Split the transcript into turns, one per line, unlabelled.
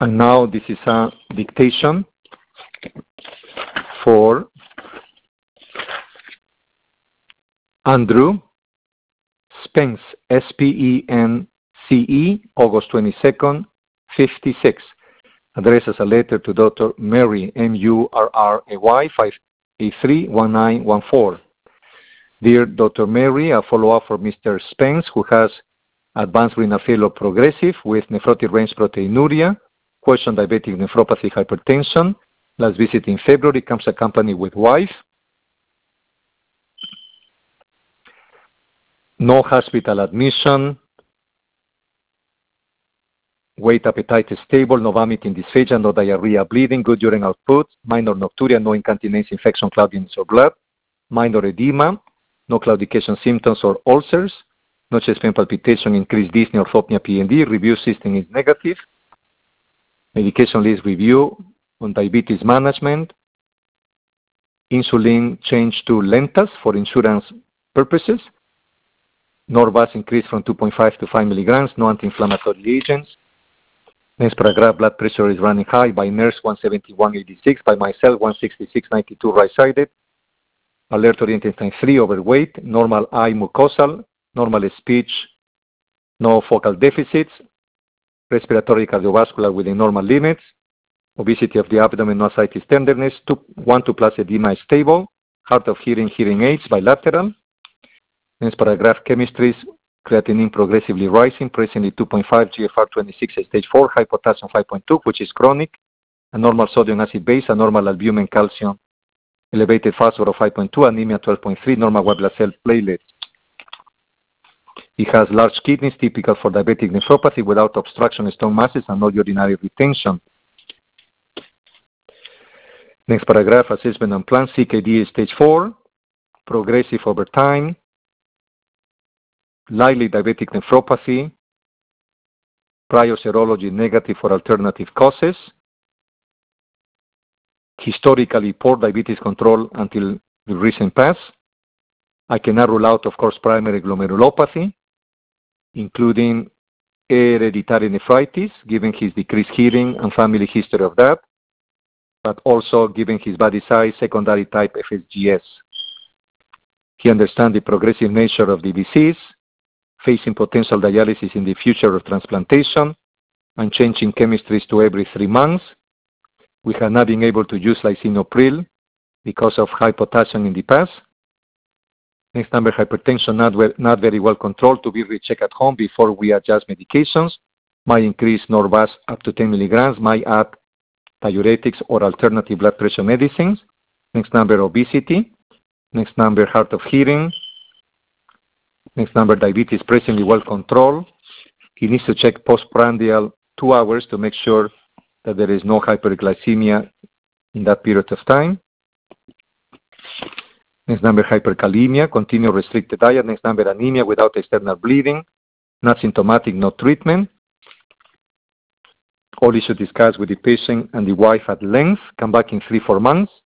And now this is a dictation for Andrew Spence, Spence, August 22nd, 56. Addressed as a letter to Dr. Murray, Murray, 5831914. Dear Dr. Murray, a follow-up for Mr. Spence, who has advanced renal failure progressive with nephrotic range proteinuria, question diabetic nephropathy, hypertension. Last visit in February, comes accompanied with wife. No hospital admission. Weight, appetite is stable, no vomiting, dysphagia, no diarrhea, bleeding, good urine output, minor nocturia, no incontinence, infection, cloudiness or blood, minor edema, no claudication symptoms or ulcers, no chest pain, palpitation, increased dyspnea, orthopnea, PND, review system is negative, medication list review on diabetes management, insulin change to Lentas for insurance purposes, Norvasc increased from 2.5 to 5 milligrams, no anti-inflammatory agents. Next paragraph, blood pressure is running high by nurse 171/86, by myself 166/92 right-sided, alert oriented time 3, overweight, normal eye mucosal, normal speech, no focal deficits, respiratory cardiovascular within normal limits, obesity of the abdomen, no ascites tenderness, 1-2 plus edema is stable, hard of hearing, hearing aids bilateral. Next paragraph, chemistries, creatinine progressively rising, presently 2.5, GFR 26 at stage 4, high potassium 5.2, which is chronic, a normal sodium acid base, a normal albumin calcium, elevated phosphorus 5.2, anemia 12.3, normal white blood cell platelets. He has large kidneys, typical for diabetic nephropathy, without obstruction, stone masses, and no urinary retention. Next paragraph, assessment and plan, CKD is stage 4, progressive over time, likely diabetic nephropathy, prior serology negative for alternative causes, historically poor diabetes control until the recent past. I cannot rule out, of course, primary glomerulopathy, including hereditary nephritis, given his decreased hearing and family history of that, but also given his body size, secondary type FSGS. He understands the progressive nature of the disease, facing potential dialysis in the future of transplantation, and changing chemistries to every 3 months. We have not been able to use lisinopril because of high potassium in the past. Next number, hypertension not very well controlled, to be rechecked at home before we adjust medications. Might increase Norvasc up to 10 milligrams, might add diuretics or alternative blood pressure medicines. Next number, obesity. Next number, hard of hearing. Next number, diabetes presently well controlled. He needs to check postprandial 2 hours to make sure that there is no hyperglycemia in that period of time. Next number, hyperkalemia, continue restricted diet. Next number, anemia without external bleeding, not symptomatic, no treatment. All issues discussed with the patient and the wife at length. Come back in 3-4 months.